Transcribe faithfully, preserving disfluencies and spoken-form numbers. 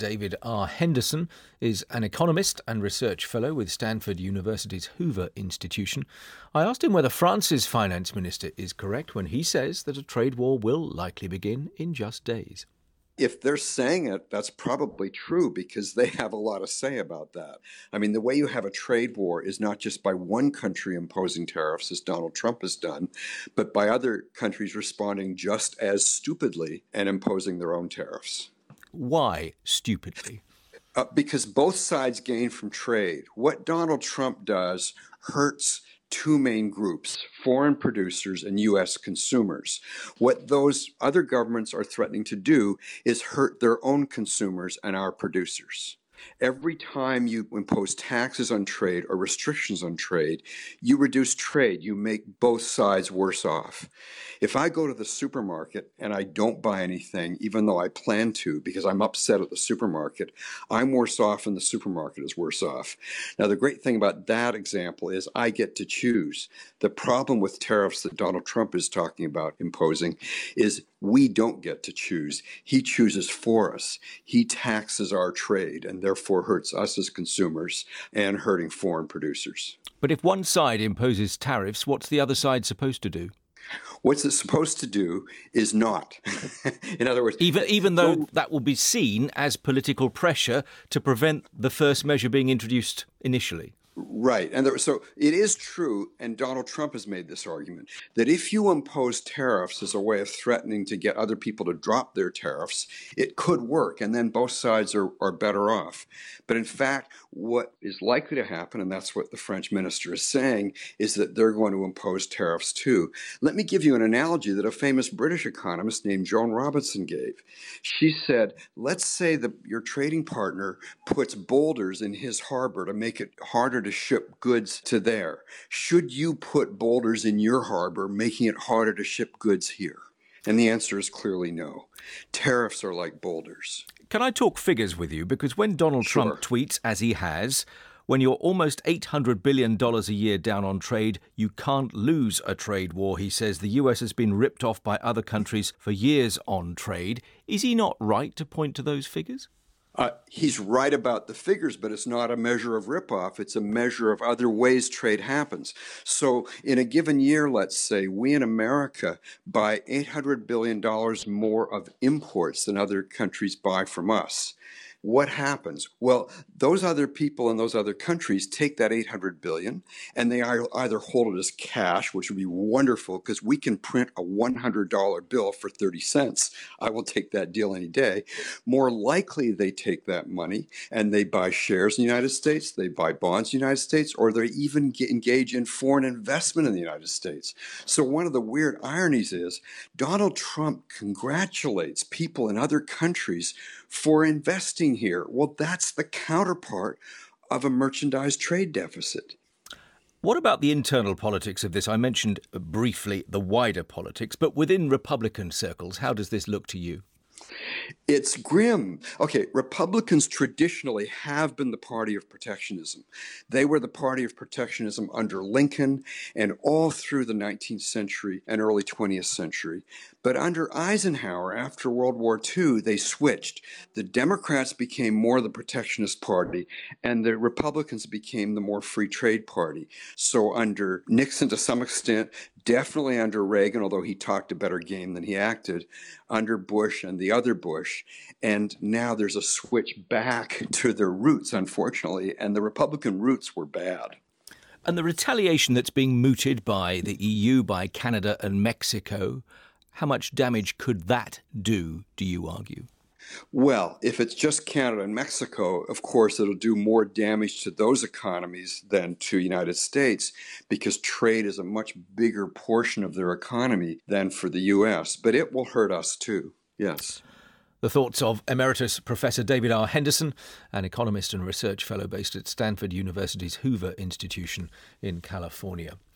David R. Henderson is an economist and research fellow with Stanford University's Hoover Institution. I asked him whether France's finance minister is correct when he says that a trade war will likely begin in just days. If they're saying it, that's probably true because they have a lot to say about that. I mean, the way you have a trade war is not just by one country imposing tariffs, as Donald Trump has done, but by other countries responding just as stupidly and imposing their own tariffs. Why stupidly? Uh, because both sides gain from trade. What Donald Trump does hurts two main groups, foreign producers and U S consumers. What those other governments are threatening to do is hurt their own consumers and our producers. Every time you impose taxes on trade or restrictions on trade, you reduce trade. You make both sides worse off. If I go to the supermarket and I don't buy anything, even though I plan to because I'm upset at the supermarket, I'm worse off and the supermarket is worse off. Now, the great thing about that example is I get to choose. The problem with tariffs that Donald Trump is talking about imposing is we don't get to choose. He chooses for us. He taxes our trade and therefore hurts us as consumers and hurting foreign producers. But if one side imposes tariffs, what's the other side supposed to do? What's it supposed to do is not. In other words, even even though no, that will be seen as political pressure to prevent the first measure being introduced initially. Right. And there, so it is true, and Donald Trump has made this argument, that if you impose tariffs as a way of threatening to get other people to drop their tariffs, it could work, and then both sides are, are better off. But in fact, what is likely to happen, and that's what the French minister is saying, is that they're going to impose tariffs too. Let me give you an analogy that a famous British economist named Joan Robinson gave. She said, let's say that your trading partner puts boulders in his harbor to make it harder to ship goods to there. Should you put boulders in your harbor, making it harder to ship goods here? And the answer is clearly no. Tariffs are like boulders. Can I talk figures with you? Because when Donald Sure. Trump tweets, as he has, when you're almost eight hundred billion dollars a year down on trade, you can't lose a trade war. He says the U S has been ripped off by other countries for years on trade. Is he not right to point to those figures? Uh, he's right about the figures, but it's not a measure of ripoff. It's a measure of other ways trade happens. So in a given year, let's say, we in America buy eight hundred billion dollars more of imports than other countries buy from us. What happens? Well, those other people in those other countries take that eight hundred billion dollars and they either hold it as cash, which would be wonderful because we can print a one hundred dollar bill for thirty cents. I will take that deal any day. More likely they take that money and they buy shares in the United States, they buy bonds in the United States, or they even get, engage in foreign investment in the United States. So one of the weird ironies is Donald Trump congratulates people in other countries for investing here. Well, that's the counterpart of a merchandise trade deficit. What about the internal politics of this? I mentioned briefly the wider politics, but within Republican circles, how does this look to you? It's grim. Okay, Republicans traditionally have been the party of protectionism. They were the party of protectionism under Lincoln and all through the nineteenth century and early twentieth century. But under Eisenhower, after World War Two, they switched. The Democrats became more the protectionist party, and the Republicans became the more free trade party. So under Nixon, to some extent, definitely under Reagan, although he talked a better game than he acted, under Bush and the other Bush. And now there's a switch back to their roots, unfortunately, and the Republican roots were bad. And the retaliation that's being mooted by the E U, by Canada and Mexico, how much damage could that do, do you argue? Well, if it's just Canada and Mexico, of course, it'll do more damage to those economies than to the United States because trade is a much bigger portion of their economy than for the U S. But it will hurt us too, yes. The thoughts of Emeritus Professor David R. Henderson, an economist and research fellow based at Stanford University's Hoover Institution in California.